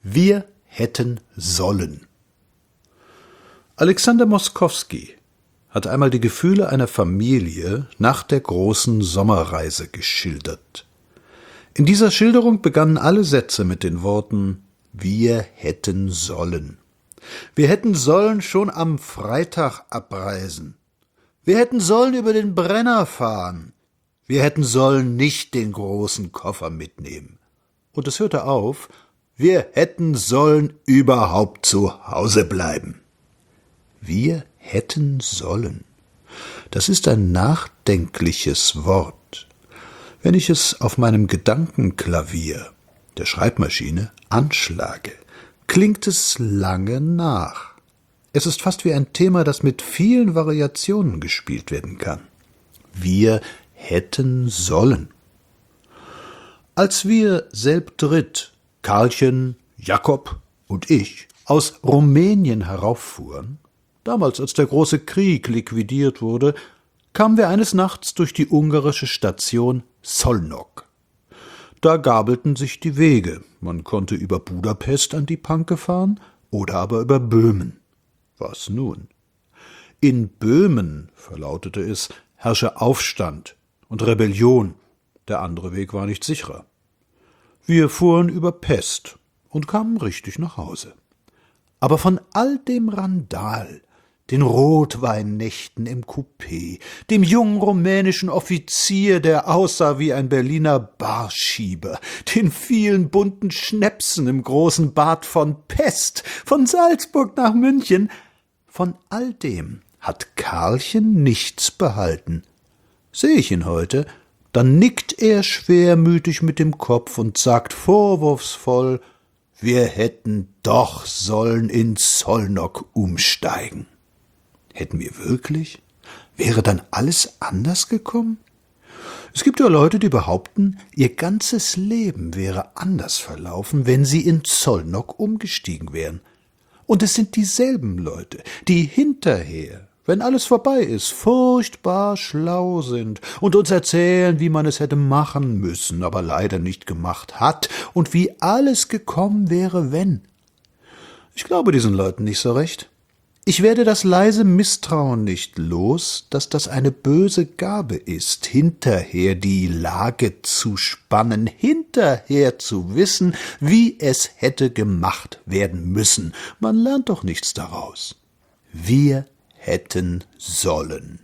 Wir hätten sollen. Alexander Moskowski hat einmal die Gefühle einer Familie nach der großen Sommerreise geschildert. In dieser Schilderung begannen alle Sätze mit den Worten »Wir hätten sollen«. Wir hätten sollen schon am Freitag abreisen. Wir hätten sollen über den Brenner fahren. Wir hätten sollen nicht den großen Koffer mitnehmen. Und es hörte auf, wir hätten sollen überhaupt zu Hause bleiben. Wir hätten sollen. Das ist ein nachdenkliches Wort. Wenn ich es auf meinem Gedankenklavier, der Schreibmaschine, anschlage, klingt es lange nach. Es ist fast wie ein Thema, das mit vielen Variationen gespielt werden kann. Wir hätten sollen. Als wir selbdritt, Karlchen, Jakob und ich, aus Rumänien herauffuhren, damals als der große Krieg liquidiert wurde, kamen wir eines Nachts durch die ungarische Station Szolnok. Da gabelten sich die Wege, man konnte über Budapest an die Panke fahren oder aber über Böhmen. Was nun? In Böhmen, verlautete es, herrsche Aufstand und Rebellion, der andere Weg war nicht sicherer. Wir fuhren über Pest und kamen richtig nach Hause. Aber von all dem Randal, den Rotweinnächten im Coupé, dem jungen rumänischen Offizier, der aussah wie ein Berliner Barschieber, den vielen bunten Schnäpsen im großen Bad von Pest, von Salzburg nach München, von all dem hat Karlchen nichts behalten. Sehe ich ihn heute, dann nickt er schwermütig mit dem Kopf und sagt vorwurfsvoll, wir hätten doch sollen in Szolnok umsteigen. Hätten wir wirklich? Wäre dann alles anders gekommen? Es gibt ja Leute, die behaupten, ihr ganzes Leben wäre anders verlaufen, wenn sie in Szolnok umgestiegen wären. Und es sind dieselben Leute, die hinterher, wenn alles vorbei ist, furchtbar schlau sind und uns erzählen, wie man es hätte machen müssen, aber leider nicht gemacht hat und wie alles gekommen wäre, wenn. Ich glaube diesen Leuten nicht so recht. Ich werde das leise Misstrauen nicht los, dass das eine böse Gabe ist, hinterher die Lage zu spannen, hinterher zu wissen, wie es hätte gemacht werden müssen. Man lernt doch nichts daraus. Wir hätten sollen.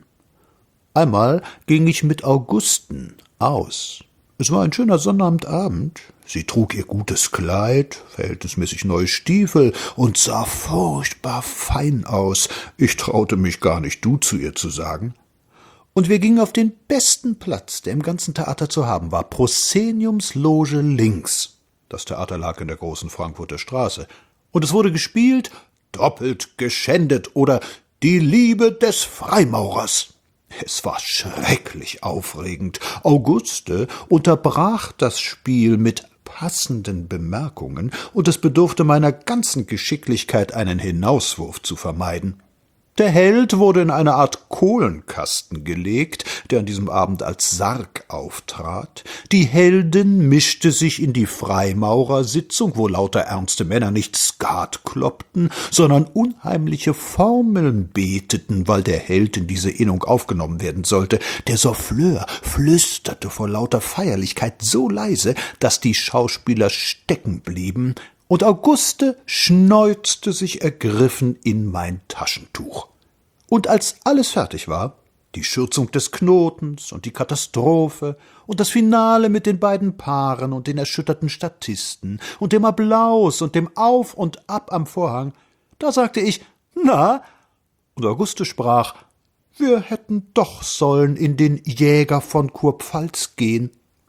Einmal ging ich mit Augusten aus. Es war ein schöner Sonnabendabend. Sie trug ihr gutes Kleid, verhältnismäßig neue Stiefel und sah furchtbar fein aus. Ich traute mich gar nicht, du zu ihr zu sagen. Und wir gingen auf den besten Platz, der im ganzen Theater zu haben war, Proszeniums Loge links. Das Theater lag in der großen Frankfurter Straße. Und es wurde gespielt, doppelt geschändet oder die Liebe des Freimaurers. Es war schrecklich aufregend. Auguste unterbrach das Spiel mit passenden Bemerkungen, und es bedurfte meiner ganzen Geschicklichkeit, einen Hinauswurf zu vermeiden. Der Held wurde in eine Art Kohlenkasten gelegt, der an diesem Abend als Sarg auftrat. Die Heldin mischte sich in die Freimaurersitzung, wo lauter ernste Männer nicht Skat kloppten, sondern unheimliche Formeln beteten, weil der Held in diese Innung aufgenommen werden sollte. Der Souffleur flüsterte vor lauter Feierlichkeit so leise, dass die Schauspieler stecken blieben, und Auguste schneuzte sich ergriffen in mein Taschentuch. Und als alles fertig war, die Schürzung des Knotens und die Katastrophe und das Finale mit den beiden Paaren und den erschütterten Statisten und dem Applaus und dem Auf und Ab am Vorhang, da sagte ich, na, und Auguste sprach, wir hätten doch sollen in den Jäger von Kurpfalz gehen.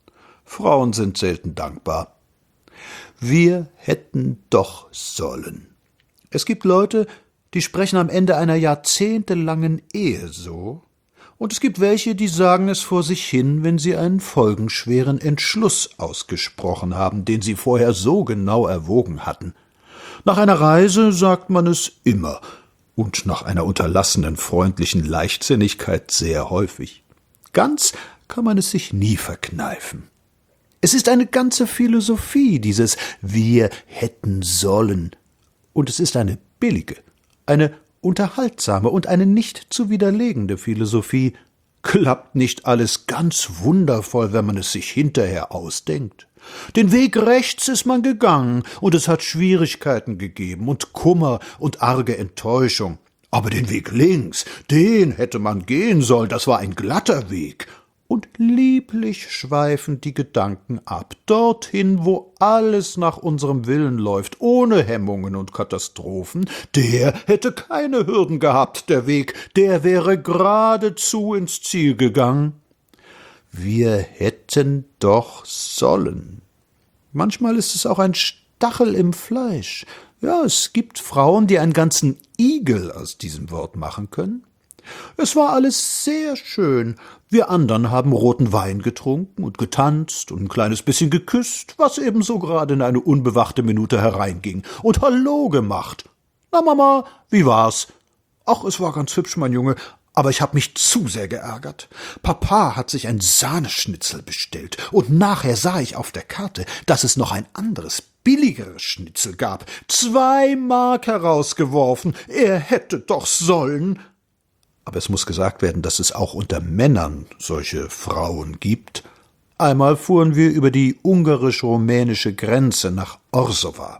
Frauen sind selten dankbar. Wir hätten doch sollen. Es gibt Leute, die sprechen am Ende einer jahrzehntelangen Ehe so, und es gibt welche, die sagen es vor sich hin, wenn sie einen folgenschweren Entschluss ausgesprochen haben, den sie vorher so genau erwogen hatten. Nach einer Reise sagt man es immer und nach einer unterlassenen freundlichen Leichtsinnigkeit sehr häufig. Ganz kann man es sich nie verkneifen. Es ist eine ganze Philosophie, dieses »Wir hätten sollen«. Und es ist eine billige, eine unterhaltsame und eine nicht zu widerlegende Philosophie. Klappt nicht alles ganz wundervoll, wenn man es sich hinterher ausdenkt? Den Weg rechts ist man gegangen, und es hat Schwierigkeiten gegeben und Kummer und arge Enttäuschung. Aber den Weg links, den hätte man gehen sollen, das war ein glatter Weg. Und lieblich schweifen die Gedanken ab, dorthin, wo alles nach unserem Willen läuft, ohne Hemmungen und Katastrophen. Der hätte keine Hürden gehabt, der Weg, der wäre geradezu ins Ziel gegangen. Wir hätten doch sollen. Manchmal ist es auch ein Stachel im Fleisch. Ja, es gibt Frauen, die einen ganzen Igel aus diesem Wort machen können. Es war alles sehr schön. Wir anderen haben roten Wein getrunken und getanzt und ein kleines bisschen geküsst, was ebenso gerade in eine unbewachte Minute hereinging, und Hallo gemacht. »Na, Mama, wie war's?« »Ach, es war ganz hübsch, mein Junge, aber ich hab mich zu sehr geärgert. Papa hat sich ein Sahneschnitzel bestellt, und nachher sah ich auf der Karte, dass es noch ein anderes, billigeres Schnitzel gab. 2 Mark herausgeworfen. Er hätte doch sollen.« Aber es muss gesagt werden, dass es auch unter Männern solche Frauen gibt. Einmal fuhren wir über die ungarisch-rumänische Grenze nach Orsowa.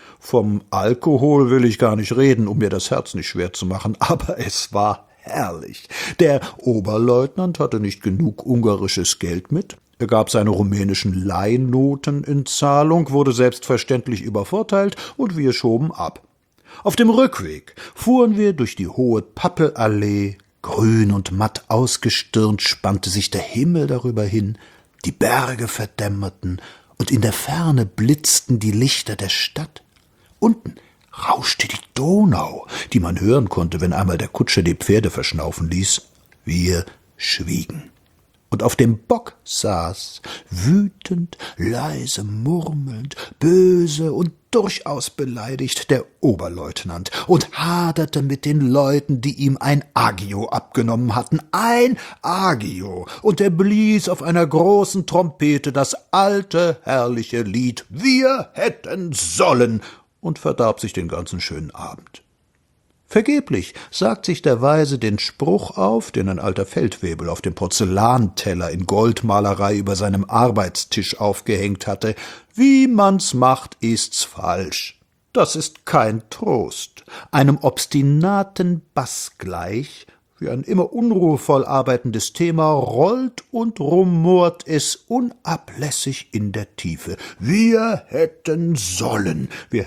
Vom Alkohol will ich gar nicht reden, um mir das Herz nicht schwer zu machen, aber es war herrlich. Der Oberleutnant hatte nicht genug ungarisches Geld mit. Er gab seine rumänischen Leihnoten in Zahlung, wurde selbstverständlich übervorteilt, und wir schoben ab. Auf dem Rückweg fuhren wir durch die hohe Pappelallee. Grün und matt ausgestirnt spannte sich der Himmel darüber hin, die Berge verdämmerten, und in der Ferne blitzten die Lichter der Stadt. Unten rauschte die Donau, die man hören konnte, wenn einmal der Kutscher die Pferde verschnaufen ließ. Wir schwiegen. Und auf dem Bock saß, wütend, leise murmelnd, böse und durchaus beleidigt, der Oberleutnant und haderte mit den Leuten, die ihm ein Agio abgenommen hatten. Ein Agio! Und er blies auf einer großen Trompete das alte, herrliche Lied »Wir hätten sollen« und verdarb sich den ganzen schönen Abend. Vergeblich sagt sich der Weise den Spruch auf, den ein alter Feldwebel auf dem Porzellanteller in Goldmalerei über seinem Arbeitstisch aufgehängt hatte: »Wie man's macht, ist's falsch.« Das ist kein Trost. Einem obstinaten Bass gleich, wie ein immer unruhevoll arbeitendes Thema, rollt und rumort es unablässig in der Tiefe. Wir hätten sollen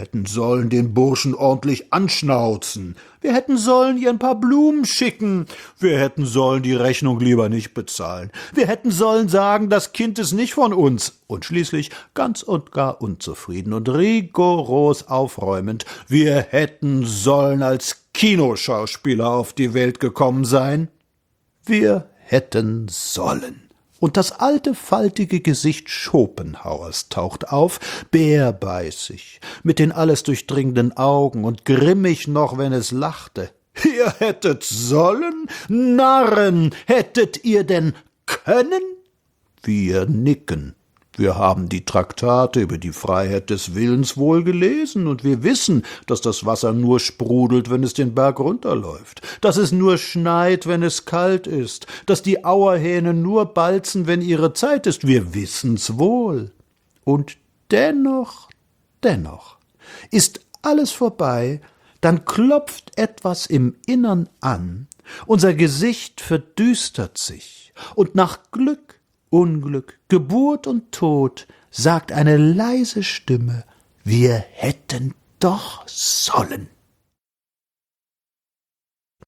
den Burschen ordentlich anschnauzen. Wir hätten sollen ihr ein paar Blumen schicken. Wir hätten sollen die Rechnung lieber nicht bezahlen. Wir hätten sollen sagen, das Kind ist nicht von uns. Und schließlich, ganz und gar unzufrieden und rigoros aufräumend, wir hätten sollen als Kinoschauspieler auf die Welt gekommen sein. Wir hätten sollen. Und das alte, faltige Gesicht Schopenhauers taucht auf, bärbeißig, mit den alles durchdringenden Augen und grimmig noch, wenn es lachte. Ihr hättet sollen? Narren, hättet ihr denn können? Wir nicken. Wir haben die Traktate über die Freiheit des Willens wohl gelesen, und wir wissen, dass das Wasser nur sprudelt, wenn es den Berg runterläuft, dass es nur schneit, wenn es kalt ist, dass die Auerhähne nur balzen, wenn ihre Zeit ist. Wir wissen's wohl. Und dennoch ist alles vorbei, dann klopft etwas im Innern an, unser Gesicht verdüstert sich, und nach Glück, Unglück, Geburt und Tod sagt eine leise Stimme: Wir hätten doch sollen.